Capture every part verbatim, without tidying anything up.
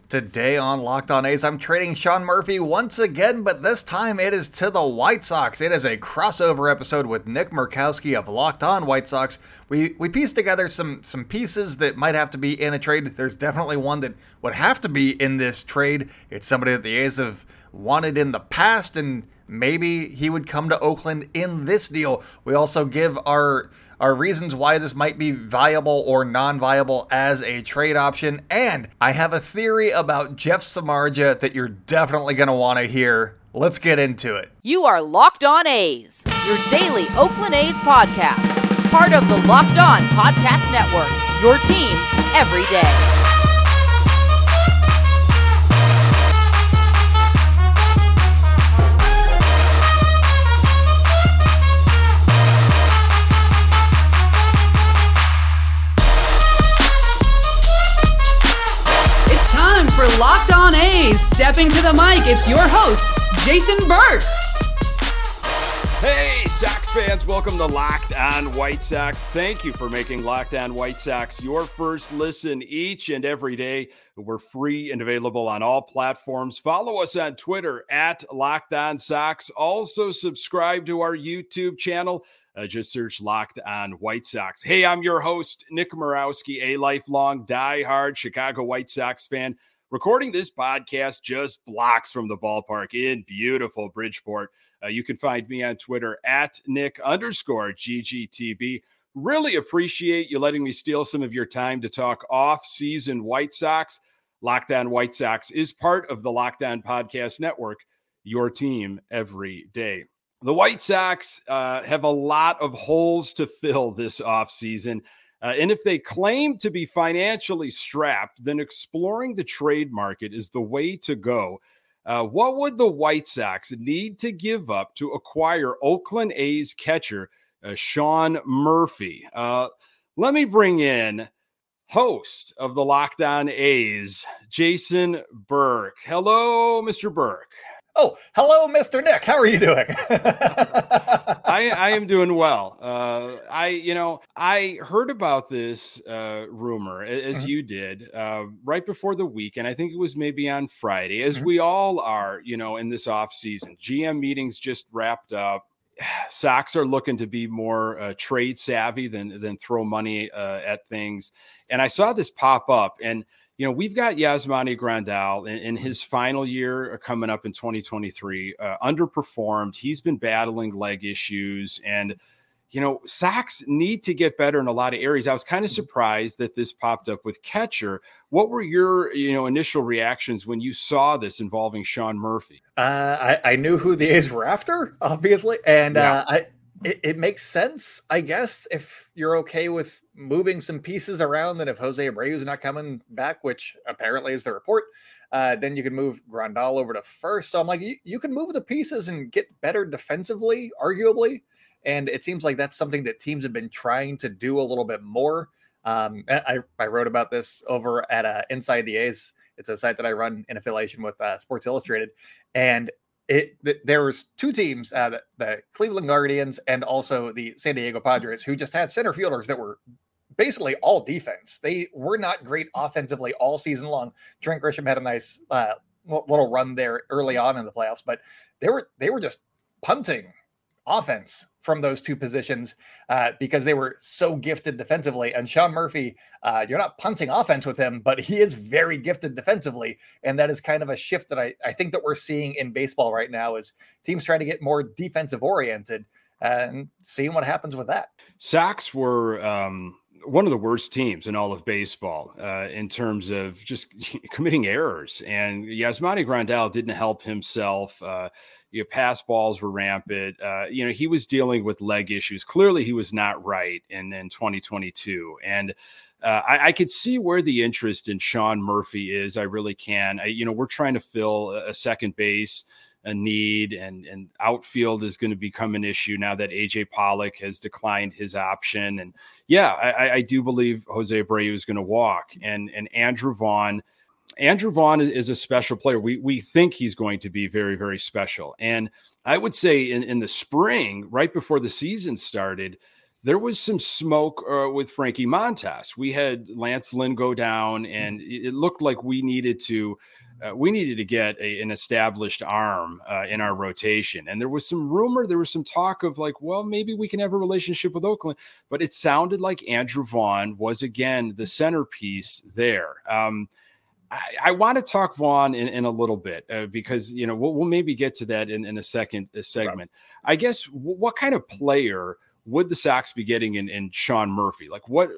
Today on Locked On A's, I'm trading Sean Murphy once again, but this time it is to the White Sox. It is a crossover episode with Nick Murkowski of Locked On White Sox. We we pieced together some some pieces that might have to be in a trade. There's definitely one that would have to be in this trade. It's somebody that the A's have wanted in the past, and maybe he would come to Oakland in this deal. We also give our Our reasons why this might be viable or non-viable as a trade option. And I have a theory about Jeff Samardzija that you're definitely going to want to hear. Let's get into it. You are Locked On A's, your daily Oakland A's podcast. Part of the Locked On Podcast Network, your team every day. For Locked On A's, stepping to the mic, it's your host, Jason Burke. Hey, Sox fans, welcome to Locked On White Sox. Thank you for making Locked On White Sox your first listen each and every day. We're free and available on all platforms. Follow us on Twitter at Locked On Sox. Also subscribe to our YouTube channel. Uh, just search Locked On White Sox. Hey, I'm your host, Nick Morawski, a lifelong diehard Chicago White Sox fan. Recording this podcast just blocks from the ballpark in beautiful Bridgeport. Uh, you can find me on Twitter at Nick underscore G G T B. Really appreciate you letting me steal some of your time to talk off-season White Sox. Locked On White Sox is part of the Locked On Podcast Network, your team every day. The White Sox uh, have a lot of holes to fill this offseason. Uh, and if they claim to be financially strapped, then exploring the trade market is the way to go. Uh, what would the White Sox need to give up to acquire Oakland A's catcher, uh, Sean Murphy? Uh, let me bring in host of the Locked On A's, Jason Burke. Hello, Mister Burke. Oh, hello, Mister Nick. How are you doing? I, I am doing well. Uh, I, you know, I heard about this uh, rumor, as mm-hmm. you did, uh, right before the weekend. I think it was maybe on Friday, as mm-hmm. we all are, you know, in this off season. G M meetings just wrapped up. Sox are looking to be more uh, trade savvy than than throw money uh, at things. And I saw this pop up, and you know, we've got Yasmani Grandal in, in his final year coming up in twenty twenty-three, uh, underperformed. He's been battling leg issues, and, you know, Sox need to get better in a lot of areas. I was kind of surprised that this popped up with catcher. What were your, you know, initial reactions when you saw this involving Sean Murphy? Uh, I, I knew who the A's were after, obviously, and yeah. uh, I it, it makes sense, I guess, if you're okay with moving some pieces around, and if Jose Abreu is not coming back, which apparently is the report, uh, then you can move Grandal over to first. So I'm like, you, you can move the pieces and get better defensively, arguably. And it seems like that's something that teams have been trying to do a little bit more. Um, I, I wrote about this over at uh, Inside the A's. It's a site that I run in affiliation with uh, Sports Illustrated. And It, th- there was two teams, uh, the, the Cleveland Guardians and also the San Diego Padres, who just had center fielders that were basically all defense. They were not great offensively all season long. Trent Grisham had a nice uh, little run there early on in the playoffs, but they were they were just punting offense from those two positions uh, because they were so gifted defensively. And Sean Murphy, uh, you're not punting offense with him, but he is very gifted defensively. And that is kind of a shift that I, I think that we're seeing in baseball right now, is teams trying to get more defensive oriented and seeing what happens with that. Sox were um, one of the worst teams in all of baseball uh, in terms of just committing errors. And Yasmani Grandal didn't help himself. Uh, You know, pass balls were rampant. Uh, you know, he was dealing with leg issues. Clearly, he was not right in, in twenty twenty-two. And uh, I, I could see where the interest in Sean Murphy is. I really can. I, you know, we're trying to fill a second base, a need, and, and outfield is going to become an issue now that A J Pollock has declined his option. And yeah, I, I do believe Jose Abreu is going to walk. And, and Andrew Vaughn, Andrew Vaughn is a special player. We we think he's going to be very, very special. And I would say in, in the spring, right before the season started, there was some smoke uh, with Frankie Montas. We had Lance Lynn go down, and it looked like we needed to uh, we needed to get a, an established arm uh, in our rotation. And there was some rumor, there was some talk of like, well, maybe we can have a relationship with Oakland. But it sounded like Andrew Vaughn was again the centerpiece there. Um, I, I want to talk Vaughn in, in a little bit uh, because, you know, we'll, we'll maybe get to that in, in a second a segment. Right. I guess w- what kind of player would the Sox be getting in, in Sean Murphy? Like what,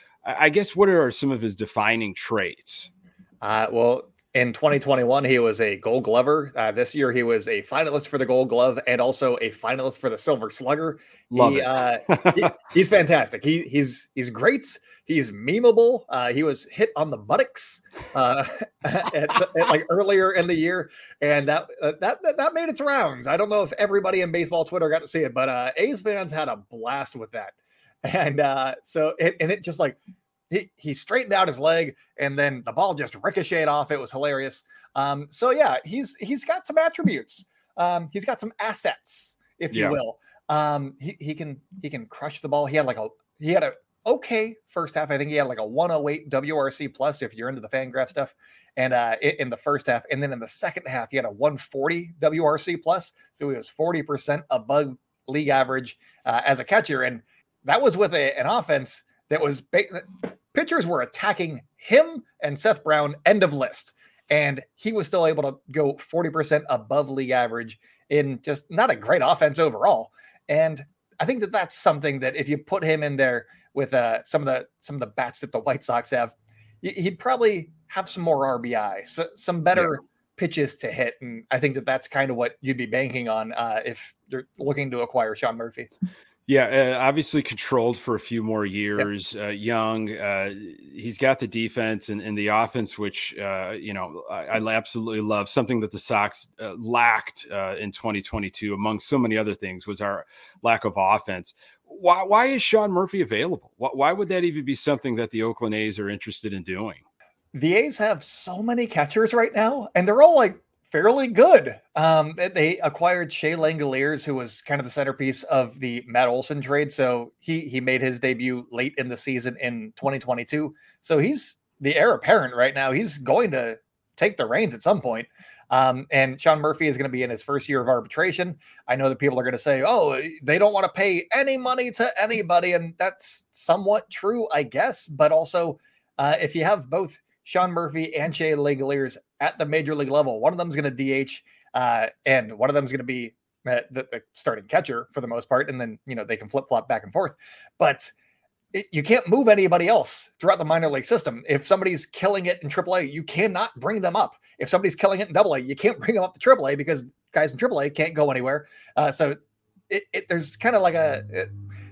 I guess, what are some of his defining traits? Uh, well, in twenty twenty-one, he was a Gold Glover. Uh, this year, he was a finalist for the Gold Glove and also a finalist for the Silver Slugger. Love he, it. uh, he, he's fantastic. He, he's he's great. He's memeable. Uh, he was hit on the buttocks uh, at, at, like earlier in the year, and that, uh, that that that made its rounds. I don't know if everybody in baseball Twitter got to see it, but uh, A's fans had a blast with that. And uh, so, it, and it just like he he straightened out his leg, and then the ball just ricocheted off. It was hilarious. Um, so yeah, he's he's got some attributes. Um, he's got some assets, if you Yeah. will. Um, he he can he can crush the ball. He had like a he had a okay first half. I think he had like a one oh eight W R C plus if you're into the Fangraph stuff, and uh in, in the first half, and then in the second half he had a one forty W R C plus, so he was forty percent above league average uh, as a catcher, and that was with a, an offense that was ba- pitchers were attacking him and Seth Brown end of list, and he was still able to go forty percent above league average in just not a great offense overall. And I think that that's something that if you put him in there with uh, some of the some of the bats that the White Sox have, he'd probably have some more R B I, so, some better yeah. pitches to hit. And I think that that's kind of what you'd be banking on uh, if you're looking to acquire Sean Murphy. Yeah, uh, obviously controlled for a few more years, yep. uh, young. Uh, he's got the defense and, and the offense, which, uh, you know, I, I absolutely love. Something that the Sox uh, lacked uh, in twenty twenty-two, among so many other things, was our lack of offense. Why, why is Sean Murphy available? Why, why would that even be something that the Oakland A's are interested in doing? The A's have so many catchers right now, and they're all like fairly good. Um, they acquired Shea Langoliers, who was kind of the centerpiece of the Matt Olson trade. So he he made his debut late in the season in twenty twenty-two. So he's the heir apparent right now. He's going to take the reins at some point. Um, and Sean Murphy is going to be in his first year of arbitration. I know that people are going to say, oh, they don't want to pay any money to anybody. And that's somewhat true, I guess. But also, uh, if you have both Sean Murphy and Shea Langoliers at the major league level, one of them is going to D H uh, and one of them is going to be uh, the, the starting catcher for the most part. And then, you know, they can flip flop back and forth, but it, you can't move anybody else throughout the minor league system. If somebody's killing it in triple A, you cannot bring them up. If somebody's killing it in double A, you can't bring them up to triple A because guys in triple A can't go anywhere. Uh, so it, it, there's kind of like a, it,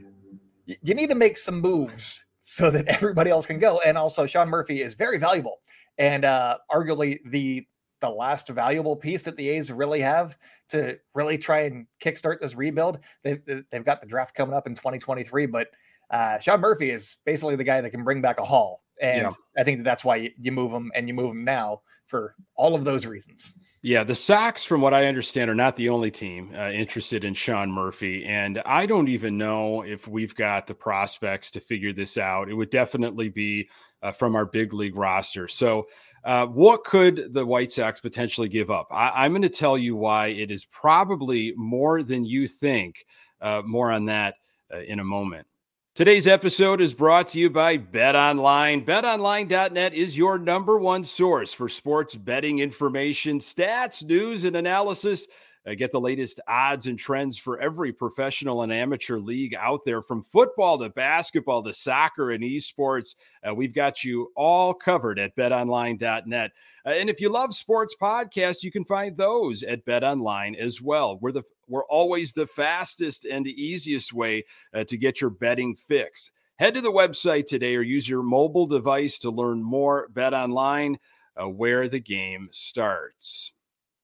you need to make some moves so that everybody else can go. And also Sean Murphy is very valuable and uh, arguably the the last valuable piece that the A's really have to really try and kickstart this rebuild. They've, they've got the draft coming up in twenty twenty-three, but uh, Sean Murphy is basically the guy that can bring back a haul. And yeah. I think that that's why you, you move him and you move him now for all of those reasons. Yeah, the Sox, from what I understand, are not the only team uh, interested in Sean Murphy. And I don't even know if we've got the prospects to figure this out. It would definitely be uh, from our big league roster. So uh, what could the White Sox potentially give up? I- I'm going to tell you why it is probably more than you think. Uh, more on that uh, in a moment. Today's episode is brought to you by BetOnline. Bet Online dot net is your number one source for sports betting information, stats, news, and analysis. Uh, get the latest odds and trends for every professional and amateur league out there, from football to basketball to soccer and esports. Uh, we've got you all covered at Bet Online dot net. Uh, and if you love sports podcasts, you can find those at BetOnline as well. We're the We're always the fastest and the easiest way uh, to get your betting fix. Head to the website today or use your mobile device to learn more. BetOnline, uh, where the game starts.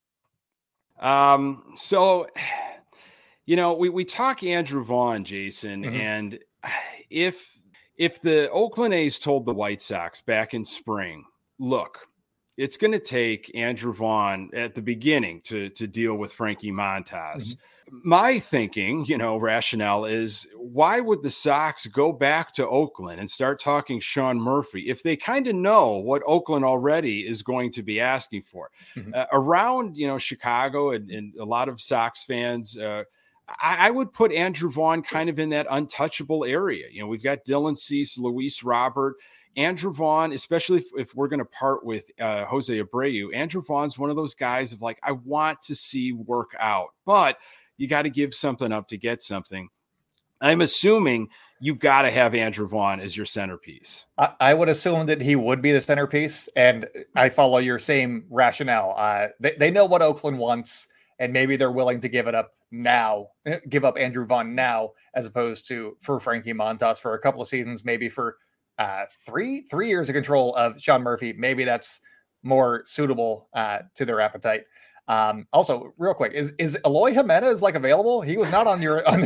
Um, so, you know, we, we talk Andrew Vaughn, Jason, mm-hmm. and if if the Oakland A's told the White Sox back in spring, look, it's going to take Andrew Vaughn at the beginning to, to deal with Frankie Montas. Mm-hmm. My thinking, you know, rationale is, why would the Sox go back to Oakland and start talking Sean Murphy if they kind of know what Oakland already is going to be asking for? Mm-hmm. Uh, around, you know, Chicago and, and a lot of Sox fans, uh, I, I would put Andrew Vaughn kind of in that untouchable area. You know, we've got Dylan Cease, Luis Robert, Andrew Vaughn, especially if, if we're going to part with uh, Jose Abreu. Andrew Vaughn's one of those guys of like, I want to see work out, but you got to give something up to get something. I'm assuming you got to have Andrew Vaughn as your centerpiece. I, I would assume that he would be the centerpiece, and I follow your same rationale. Uh, they, they know what Oakland wants, and maybe they're willing to give it up now, give up Andrew Vaughn now, as opposed to for Frankie Montas for a couple of seasons, maybe for uh, three, three years of control of Sean Murphy. Maybe that's more suitable uh, to their appetite. Um, also, real quick, is, is Eloy Jimenez like available? He was not on your, on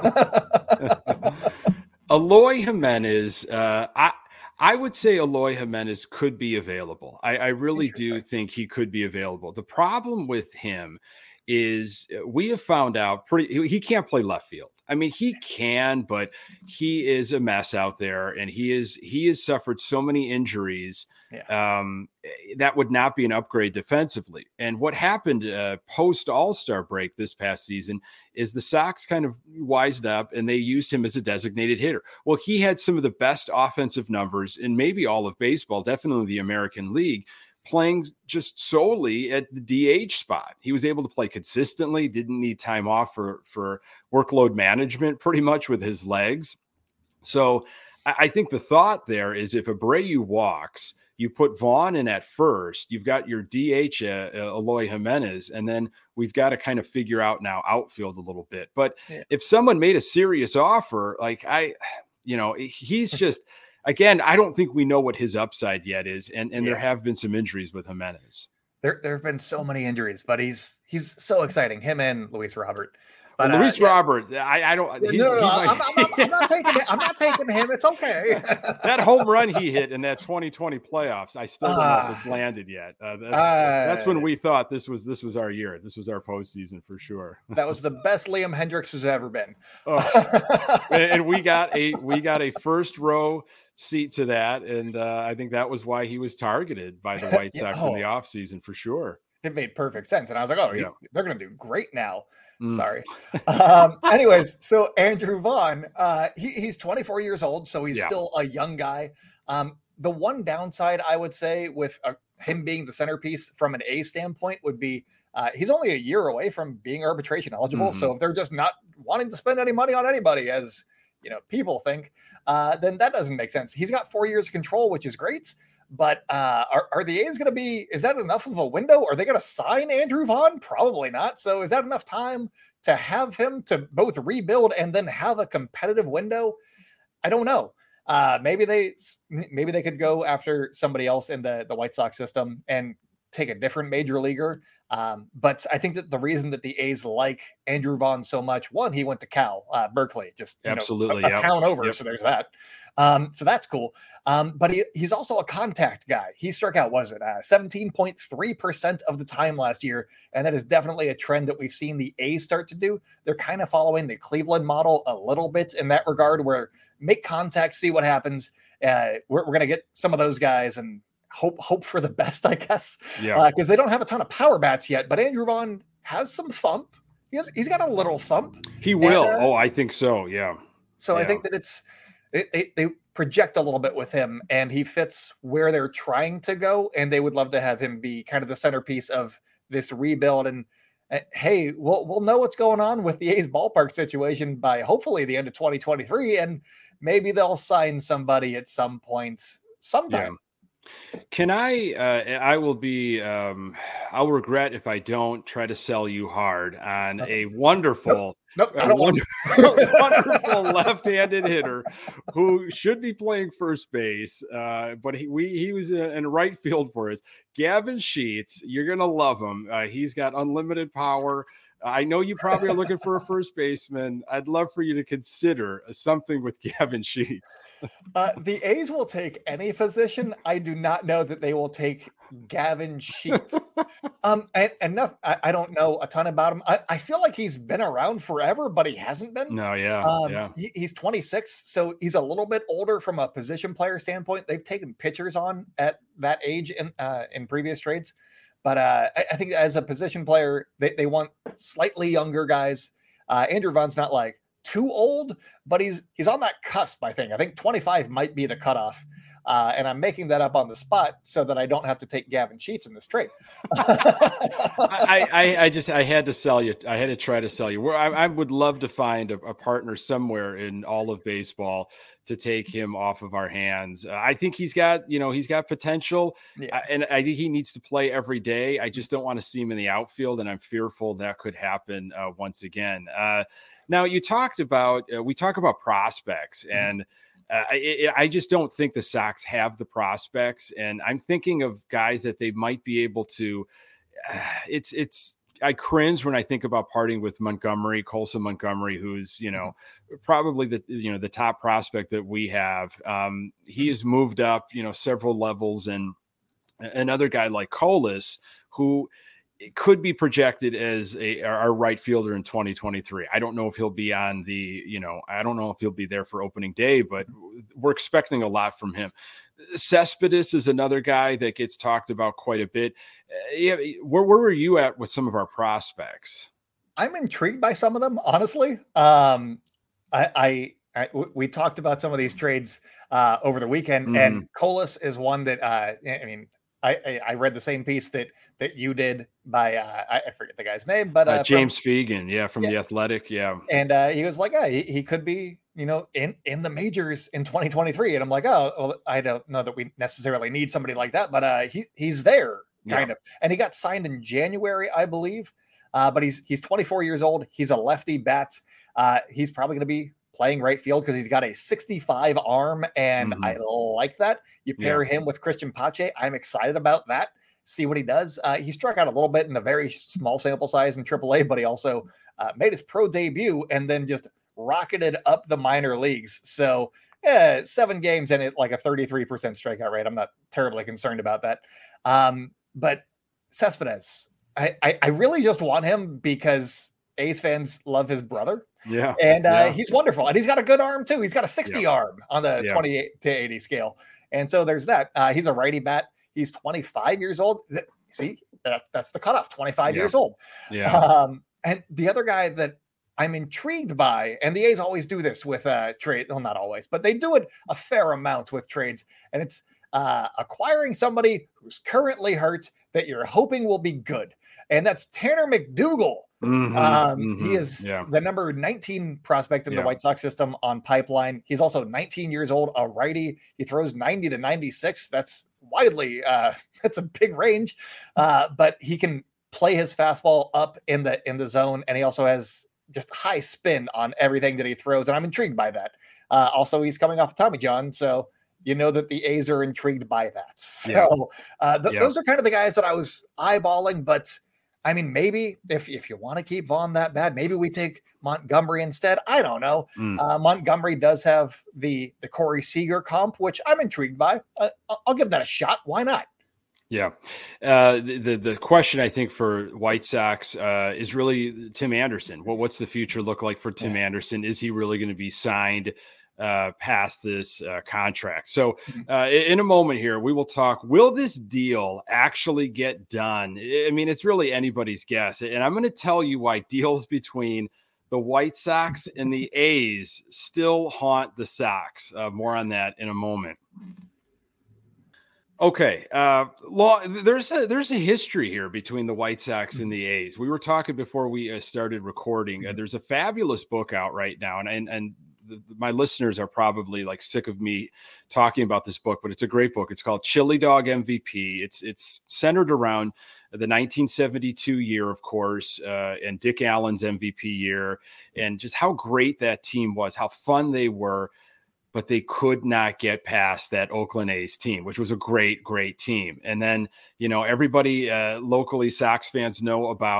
Eloy Jimenez. Uh, I, I would say Eloy Jimenez could be available. I, I really do think he could be available. The problem with him is we have found out pretty, he can't play left field. I mean, he can, but he is a mess out there, and he is, he has suffered so many injuries. Yeah. Um, that would not be an upgrade defensively. And what happened uh, post All-Star break this past season is the Sox kind of wised up and they used him as a designated hitter. Well, he had some of the best offensive numbers in maybe all of baseball, definitely the American League, playing just solely at the D H spot. He was able to play consistently, didn't need time off for, for workload management pretty much with his legs. So I, I think the thought there is if Abreu walks, you put Vaughn in at first, you've got your D H, uh, uh, Eloy Jimenez, and then we've got to kind of figure out now outfield a little bit. But yeah. if someone made a serious offer, like I, you know, he's just, again, I don't think we know what his upside yet is. And, and yeah. there have been some injuries with Jimenez. There, there have been so many injuries, but he's, he's so exciting. Him and Luis Robert. But, well, Luis uh, yeah. Robert, I, I don't. He's, no, no, no might... I'm, I'm, I'm not taking it. I'm not taking him. It's okay. That home run he hit in that twenty twenty playoffs, I still don't uh, know if it's landed yet. Uh, that's, uh, that's when we thought this was this was our year. This was our postseason for sure. That was the best Liam Hendricks has ever been. Oh. And we got a we got a first row seat to that, and uh, I think that was why he was targeted by the White Sox oh. in the offseason for sure. It made perfect sense, and I was like, "Oh, yeah. he, they're going to do great now." Mm. Sorry. Um, anyways, so Andrew Vaughn, uh, he, he's twenty-four years old, so he's yeah. still a young guy. Um, the one downside I would say with uh, him being the centerpiece from an A standpoint would be uh, he's only a year away from being arbitration eligible. Mm-hmm. So if they're just not wanting to spend any money on anybody, as you know, people think, uh, then that doesn't make sense. He's got four years of control, which is great. But uh, are, are the A's going to be, is that enough of a window? Are they going to sign Andrew Vaughn? Probably not. So is that enough time to have him to both rebuild and then have a competitive window? I don't know. Uh, maybe they, maybe they could go after somebody else in the, the White Sox system and take a different major leaguer. Um, but I think that the reason that the A's like Andrew Vaughn so much, one, he went to Cal, uh, Berkeley, just absolutely know, a, a yep. town over. Yep. So there's that. Um, so that's cool. Um, but he, he's also a contact guy. He struck out, what is it, uh, seventeen point three percent of the time last year. And that is definitely a trend that we've seen the A's start to do. They're kind of following the Cleveland model a little bit in that regard, where make contact, see what happens. Uh, we're we're going to get some of those guys and hope hope for the best, I guess. Yeah. Because uh, they don't have a ton of power bats yet, but Andrew Vaughn has some thump. He has, he's got a little thump. He will. And, uh, oh, I think so. Yeah. So yeah. I think that it's, it, they, they project a little bit with him, and he fits where they're trying to go. And they would love to have him be kind of the centerpiece of this rebuild. And uh, hey, we'll, we'll know what's going on with the A's ballpark situation by hopefully the end of twenty twenty-three. And maybe they'll sign somebody at some point sometime. Yeah. Can I, uh, I will be, um, I'll regret if I don't try to sell you hard on a wonderful, nope. Nope, a wonderful, wonderful left-handed hitter who should be playing first base. Uh, but he, we, he was in right field for us. Gavin Sheets, you're going to love him. Uh, he's got unlimited power. I know you probably are looking for a first baseman. I'd love for you to consider something with Gavin Sheets. Uh, the A's will take any position. I do not know that they will take Gavin Sheets. um, and enough. I, I don't know a ton about him. I, I feel like he's been around forever, but he hasn't been. No, yeah, um, yeah. He, he's twenty-six, so he's a little bit older from a position player standpoint. They've taken pitchers on at that age in uh, in previous trades. But uh, I, I think as a position player, they, they want slightly younger guys. Uh, Andrew Vaughn's not like too old, but he's he's on that cusp, I think. I think twenty-five might be the cutoff. Uh, and I'm making that up on the spot so that I don't have to take Gavin Sheets in this trade. I, I, I just I had to sell you. I had to try to sell you. Where I, I would love to find a, a partner somewhere in all of baseball to take him off of our hands. Uh, I think he's got, you know, he's got potential, yeah. uh, and I think he needs to play every day. I just don't want to see him in the outfield, and I'm fearful that could happen uh, once again. Uh, now, you talked about uh, we talk about prospects, and uh, I, I just don't think the Sox have the prospects, and I'm thinking of guys that they might be able to. Uh, it's it's. I cringe when I think about parting with Montgomery, Colson Montgomery, who's, you know, probably the, you know, the top prospect that we have. Um, he has moved up, you know, several levels, and another guy like Colas, who could be projected as a, our right fielder in twenty twenty-three. I don't know if he'll be on the, you know, I don't know if he'll be there for opening day, but we're expecting a lot from him. Cespedes is another guy that gets talked about quite a bit. Uh, yeah, where, where were you at with some of our prospects? I'm intrigued by some of them, honestly. Um, I, I, I we talked about some of these trades uh, over the weekend, mm-hmm. and Colas is one that uh, I mean, I, I read the same piece that that you did by uh, I forget the guy's name, but uh, uh, James from, Fegan, yeah, from yeah. the Athletic, yeah, and uh, he was like, yeah, he, he could be, you know, in in the majors in twenty twenty-three, and I'm like, oh, well, I don't know that we necessarily need somebody like that, but uh, he he's there, kind yeah. of, and he got signed in January, I believe, uh, but he's he's twenty-four years old, he's a lefty bat, uh, he's probably going to be playing right field because he's got a sixty-five arm, and mm-hmm. I like that. You pair yeah. him with Christian Pache, I'm excited about that. See what he does. Uh, he struck out a little bit in a very small sample size in triple A, but he also uh, made his pro debut and then just rocketed up the minor leagues. So yeah, seven games and it like a thirty-three percent strikeout rate. I'm not terribly concerned about that. Um, but Cespedes, I, I, I really just want him because A's fans love his brother. Yeah. And uh, yeah. he's wonderful. And he's got a good arm too. He's got a sixty yeah. arm on the yeah. twenty-eight to eighty scale. And so there's that. Uh, he's a righty bat. He's twenty-five years old. See, that, that's the cutoff, twenty-five yeah. years old. Yeah. Um, and the other guy that I'm intrigued by, and the A's always do this with uh, trade. Well, not always, but they do it a fair amount with trades. And it's uh, acquiring somebody who's currently hurt that you're hoping will be good. And that's Tanner McDougal. Mm-hmm, um, mm-hmm, he is yeah. the number nineteen prospect in yeah. the White Sox system on Pipeline. He's also nineteen years old, a righty. He throws ninety to ninety-six. That's widely, uh, that's a big range, uh, but he can play his fastball up in the in the zone, and he also has just high spin on everything that he throws, and I'm intrigued by that. Uh, also, he's coming off Tommy John, so you know that the A's are intrigued by that. So yeah. uh, th- yeah. those are kind of the guys that I was eyeballing, but I mean, maybe if, if you want to keep Vaughn that bad, maybe we take Montgomery instead. I don't know. Mm. Uh, Montgomery does have the, the Corey Seager comp, which I'm intrigued by. Uh, I'll give that a shot. Why not? Yeah. Uh, the, the, the question I think for White Sox uh, is really Tim Anderson. What, what's the future look like for Tim yeah. Anderson? Is he really going to be signed uh, past this uh, contract? So uh, in a moment here, we will talk, will this deal actually get done? I mean, it's really anybody's guess. And I'm going to tell you why deals between the White Sox and the A's still haunt the Sox. Uh, more on that in a moment. Okay. Uh, law, there's a, there's a history here between the White Sox and the A's. We were talking before we uh, started recording. Uh, there's a fabulous book out right now. And, and, and the, my listeners are probably like sick of me talking about this book, but it's a great book. It's called Chili Dog M V P. It's, it's centered around the nineteen seventy-two year, of course, uh, and Dick Allen's M V P year, and just how great that team was, how fun they were. But they could not get past that Oakland A's team, which was a great, great team. And then, you know, everybody uh, locally, Sox fans know about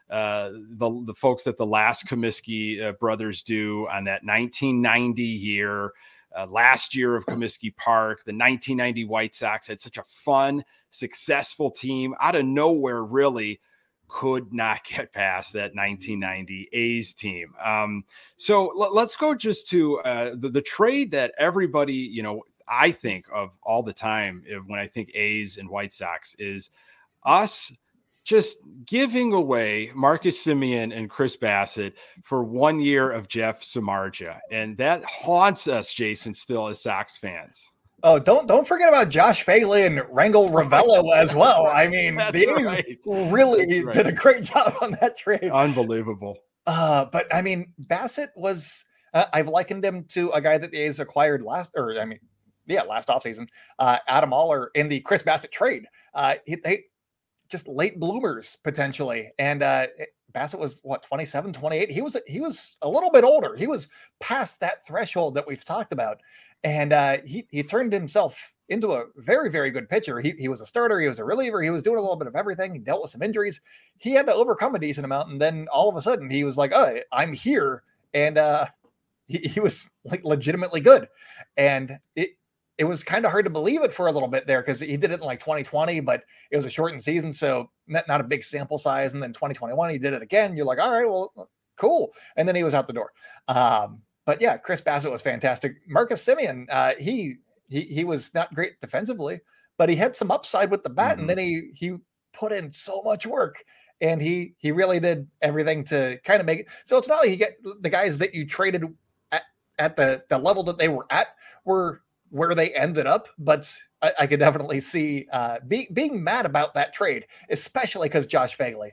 uh, the, the folks that the last Comiskey uh, brothers do on that nineteen ninety year, uh, last year of Comiskey Park. The nineteen ninety White Sox had such a fun, successful team out of nowhere, really could not get past that nineteen ninety A's team. Um, so l- let's go just to uh, the, the trade that everybody, you know, I think of all the time when I think A's and White Sox is us just giving away Marcus Semien and Chris Bassitt for one year of Jeff Samardzija. And that haunts us, Jason, still as Sox fans. Oh, don't don't forget about Josh Phegley and Rangel Ravello as well. I mean, That's the A's right. really Right. did a great job on that trade. Unbelievable. Uh, but I mean, Bassitt was, uh, I've likened him to a guy that the A's acquired last, or I mean, yeah, last offseason, uh, Adam Oller in the Chris Bassitt trade. Uh, he, they just late bloomers potentially. And uh, Bassitt was what, twenty-seven, twenty-eight. He was, he was a little bit older. He was past that threshold that we've talked about. And uh, he, he turned himself into a very, very good pitcher. He, he was a starter. He was a reliever. He was doing a little bit of everything. He dealt with some injuries. He had to overcome a decent amount. And then all of a sudden he was like, oh, I'm here. And uh, he, he was like legitimately good. And it, it was kind of hard to believe it for a little bit there because he did it in like twenty twenty, but it was a shortened season. So not, not a big sample size. And then twenty twenty-one, he did it again. You're like, all right, well, cool. And then he was out the door. Um, but yeah, Chris Bassitt was fantastic. Marcus Semien, uh, he, he, he was not great defensively, but he had some upside with the bat. Mm-hmm. And then he, he put in so much work and he, he really did everything to kind of make it. So it's not like you get the guys that you traded at, at the, the level that they were at were where they ended up, but I, I could definitely see uh, be, being mad about that trade, especially because Josh Phegley.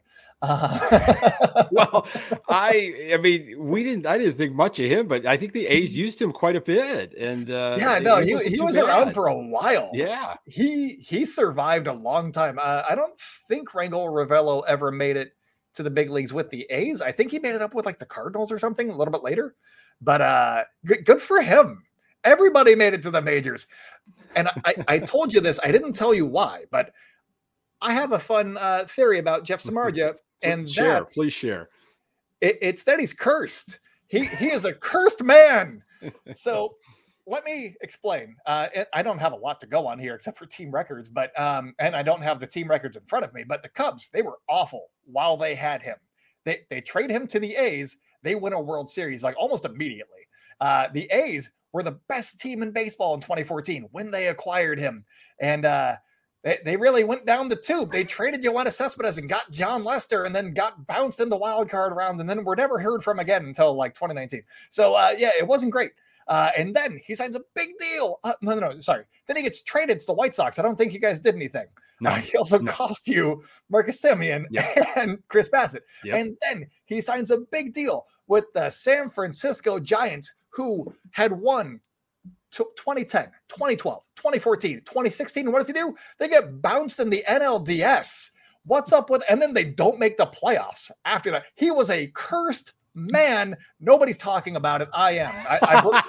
Uh, well, I, I mean, we didn't, I didn't think much of him, but I think the A's used him quite a bit. And uh, yeah, no, he, he was bad. around for a while. Yeah. He, he survived a long time. Uh, I don't think Rangel Ravello ever made it to the big leagues with the A's. I think he made it up with like the Cardinals or something a little bit later, but uh, good, good for him. Everybody made it to the majors. And I, I told you this. I didn't tell you why, but I have a fun uh, theory about Jeff Samardzija. And share, that's, please share. It, it's that he's cursed. He he is a cursed man. So let me explain. Uh, I don't have a lot to go on here except for team records, but um, and I don't have the team records in front of me. But the Cubs, they were awful while they had him. They they trade him to the A's. They win a World Series like almost immediately. Uh, the A's were the best team in baseball in twenty fourteen when they acquired him. And uh, they, they really went down the tube. They traded Yoenis Cespedes and got John Lester and then got bounced in the wild card round and then were never heard from again until like twenty nineteen. So uh, yeah, it wasn't great. Uh, and then he signs a big deal. Uh, no, no, no, sorry. Then he gets traded to the White Sox. I don't think you guys did anything. No, uh, he also no. cost you Marcus Semien yeah. and Chris Bassitt. Yep. And then he signs a big deal with the San Francisco Giants, who had won twenty ten, twenty twelve, twenty fourteen, twenty sixteen. What does he do? They get bounced in the N L D S. What's up with, and then they don't make the playoffs after that. He was a cursed man. Nobody's talking about it. I am. I, I broke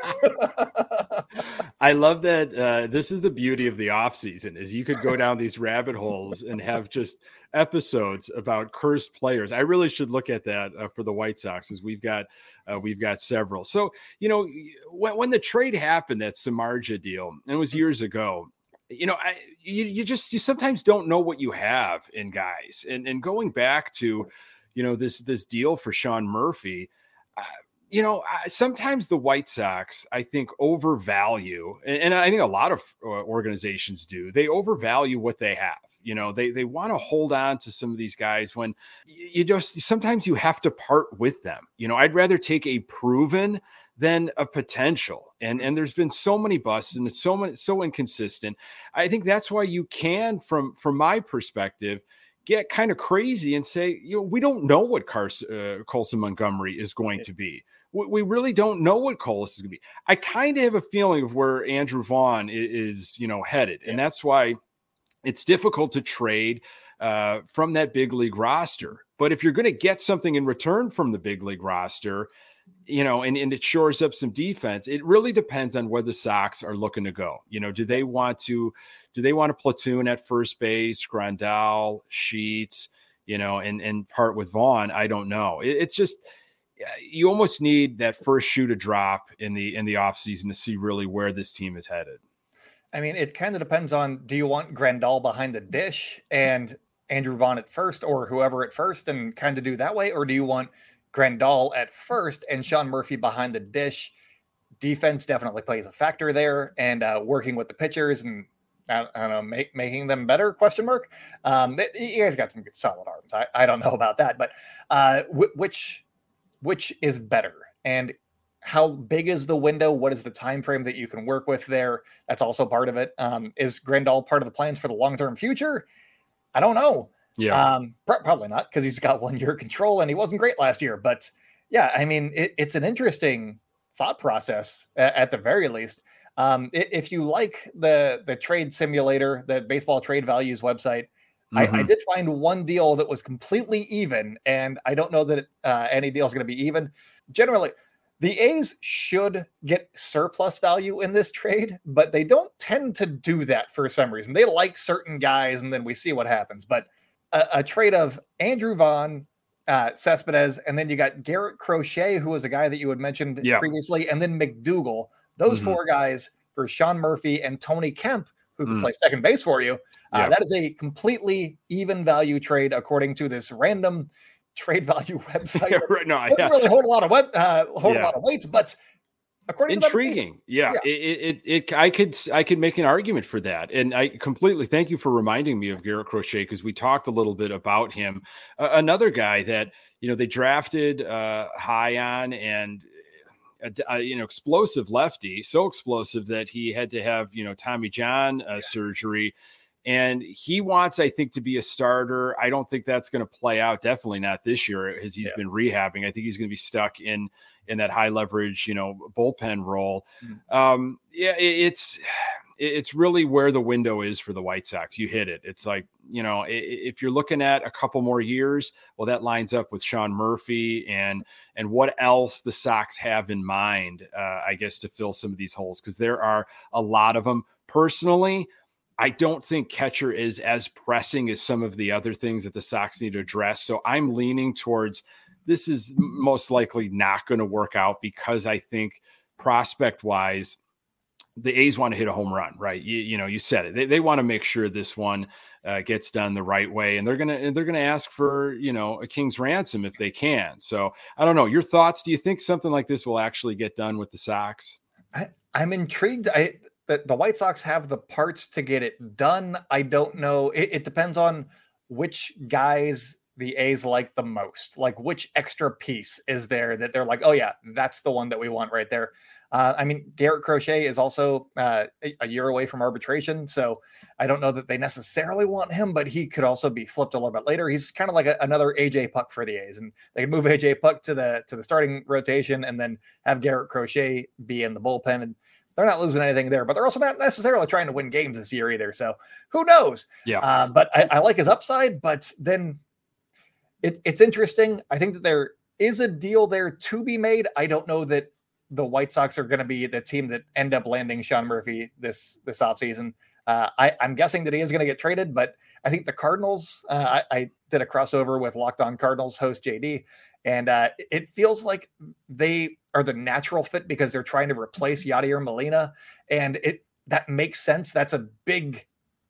the code. I love that. Uh, this is the beauty of the off season is you could go down these rabbit holes and have just episodes about cursed players. I really should look at that uh, for the White Sox as we've got, uh, we've got several. So, you know, when, when the trade happened, that Samardzija deal, and it was years ago, you know, I, you, you just, you sometimes don't know what you have in guys. And, and going back to, you know, this, this deal for Sean Murphy, uh, you know, I, sometimes the White Sox, I think, overvalue, and, and I think a lot of uh, organizations do, they overvalue what they have. You know, they, they want to hold on to some of these guys when you just, sometimes you have to part with them. You know, I'd rather take a proven than a potential. And, and there's been so many busts and it's so many, so inconsistent. I think that's why you can, from, from my perspective, get kind of crazy and say, you know, we don't know what Carson, uh, Colson Montgomery is going to be. We, we really don't know what Colson is going to be. I kind of have a feeling of where Andrew Vaughn is, is you know, headed. And that's why it's difficult to trade uh, from that big league roster. But if you're going to get something in return from the big league roster, you know, and, and it shores up some defense, it really depends on where the Sox are looking to go. You know, do they want to, do they want to platoon at first base, Grandal, Sheets, you know, and, and part with Vaughn. I don't know. It, it's just, you almost need that first shoe to drop in the, in the offseason to see really where this team is headed. I mean, it kind of depends on, do you want Grandal behind the dish and Andrew Vaughn at first, or whoever at first, and kind of do that way? Or do you want Grandal at first and Sean Murphy behind the dish? Defense definitely plays a factor there, and uh, working with the pitchers and I, I don't know, make, making them better, question mark. Um, they, you guys got some good solid arms. I, I don't know about that, but uh, w- which, which is better? And how big is the window? What is the time frame that you can work with there? That's also part of it. Um, is Grandal part of the plans for the long-term future? I don't know. Yeah, um, pr- probably not, because he's got one year control and he wasn't great last year. But yeah, I mean, it, it's an interesting thought process at, at the very least. Um, if you like the the trade simulator, the baseball trade values website, mm-hmm. I, I did find one deal that was completely even, and I don't know that it, uh, any deal is going to be even. Generally, the A's should get surplus value in this trade, but they don't tend to do that for some reason. They like certain guys, and then we see what happens. But a, a trade of Andrew Vaughn, uh, Cespedes, and then you got Garrett Crochet, who was a guy that you had mentioned yeah. previously, and then McDougal. Those mm-hmm. four guys for Sean Murphy and Tony Kemp, who can mm. play second base for you. Uh, yeah. That is a completely even value trade, according to this random trade value website. Yeah, right, no, doesn't yeah. really hold a lot of web, uh, hold yeah. a lot of weight, but according intriguing. to yeah, yeah. It, it, it, I could, I could make an argument for that. And I completely thank you for reminding me of Garrett Crochet, because we talked a little bit about him. Uh, another guy that, you know, they drafted uh, high on, and uh, you know, explosive lefty, so explosive that he had to have, you know, Tommy John uh, yeah. surgery. And he wants, I think, to be a starter. I don't think that's going to play out. Definitely not this year, as he's yeah. been rehabbing. I think he's going to be stuck in in that high leverage, you know, bullpen role. Mm-hmm. Um, yeah, it, it's it's really where the window is for the White Sox. You hit it. It's like, you know, if you're looking at a couple more years, well, that lines up with Sean Murphy and and what else the Sox have in mind, uh, I guess, to fill some of these holes, because there are a lot of them. Personally, I don't think catcher is as pressing as some of the other things that the Sox need to address. So I'm leaning towards this is most likely not going to work out, because I think prospect wise, the A's want to hit a home run, right? You, you know, you said it. They, they want to make sure this one uh, gets done the right way, and they're gonna they're gonna ask for, you know, a king's ransom if they can. So I don't know. Your thoughts? Do you think something like this will actually get done with the Sox? I, I'm intrigued. I. The, the White Sox have the parts to get it done. I don't know. It, it depends on which guys the A's like the most. Like, which extra piece is there that they're like, oh yeah, that's the one that we want right there. Uh, I mean, Garrett Crochet is also uh, a, a year away from arbitration, so I don't know that they necessarily want him, but he could also be flipped a little bit later. He's kind of like a, another A J Puck for the A's, and they can move A J Puck to the to the starting rotation and then have Garrett Crochet be in the bullpen. And they're not losing anything there, but they're also not necessarily trying to win games this year either. So who knows? Yeah. Uh, but I, I like his upside, but then it, it's interesting. I think that there is a deal there to be made. I don't know that the White Sox are going to be the team that end up landing Sean Murphy this, this offseason. Uh, I, I'm guessing that he is going to get traded, but I think the Cardinals, uh, I, I did a crossover with Locked On Cardinals host J D, and uh, it feels like they are the natural fit because they're trying to replace Yadier Molina, and it that makes sense. That's a big,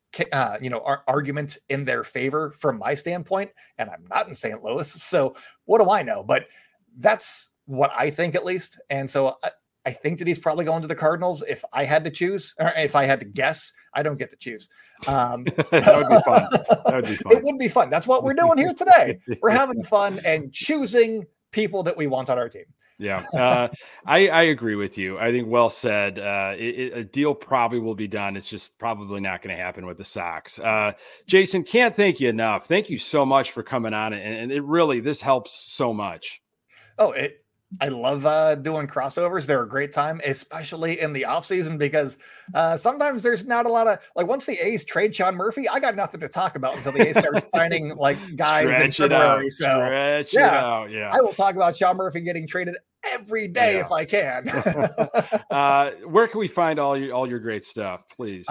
uh, you know, ar- argument in their favor from my standpoint, and I'm not in Saint Louis, so what do I know? But that's what I think, at least. And so I, I think that he's probably going to the Cardinals. If I had to choose, or if I had to guess, I don't get to choose. Um, that would be fun. That would be fun. It would be fun. That's what we're doing here today. We're having fun and choosing people that we want on our team. Yeah, uh, I, I agree with you. I think well said. Uh, it, it, a deal probably will be done. It's just probably not going to happen with the Sox. Uh, Jason, can't thank you enough. Thank you so much for coming on. And, and it really, this helps so much. Oh, it, I love uh, doing crossovers. They're a great time, especially in the offseason, because uh, sometimes there's not a lot of, like, once the A's trade Sean Murphy, I got nothing to talk about until the A's start signing like guys Stretch in February. It so Stretch yeah, it out. Yeah, I will talk about Sean Murphy getting traded every day yeah. if I can. uh, where can we find all your all your great stuff, please? Uh,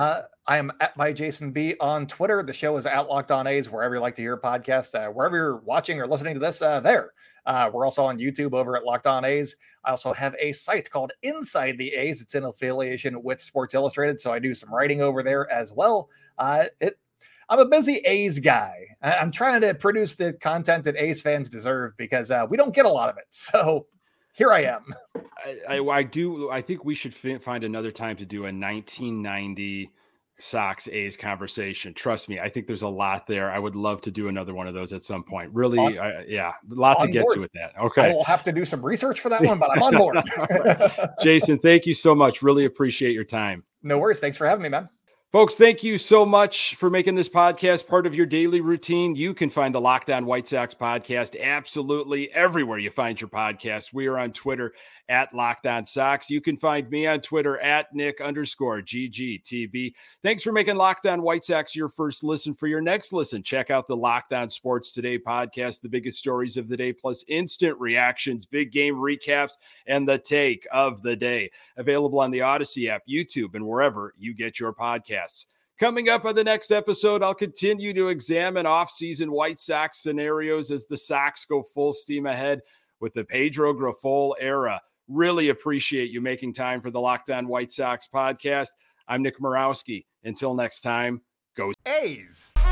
I am at by Jason B on Twitter. The show is at Locked On A's, wherever you like to hear a podcast, uh, wherever you're watching or listening to this, uh, there. Uh, we're also on YouTube over at Locked On A's. I also have a site called Inside the A's. It's in affiliation with Sports Illustrated, so I do some writing over there as well. Uh, it, I'm a busy A's guy. I, I'm trying to produce the content that A's fans deserve because uh, we don't get a lot of it. So here I am. I, I, I do. I think we should f- find another time to do a nineteen ninety Sox A's conversation. Trust me, I think there's a lot there. I would love to do another one of those at some point. Really, on, I, yeah, a lot to get board. to with that. Okay. I will have to do some research for that one, but I'm on board. Right. Jason, thank you so much. Really appreciate your time. No worries. Thanks for having me, man. Folks, thank you so much for making this podcast part of your daily routine. You can find the Locked On White Sox podcast absolutely everywhere you find your podcast. We are on Twitter at Locked On Sox. You can find me on Twitter at Nick underscore G G T B. Thanks for making Locked On White Sox your first listen. For your next listen, check out the Locked On Sports Today podcast, the biggest stories of the day, plus instant reactions, big game recaps, and the take of the day. Available on the Odyssey app, YouTube, and wherever you get your podcasts. Coming up on the next episode, I'll continue to examine off-season White Sox scenarios as the Sox go full steam ahead with the Pedro Grifol era. Really appreciate you making time for the Locked On White Sox podcast. I'm Nick Morawski. Until next time, go A's.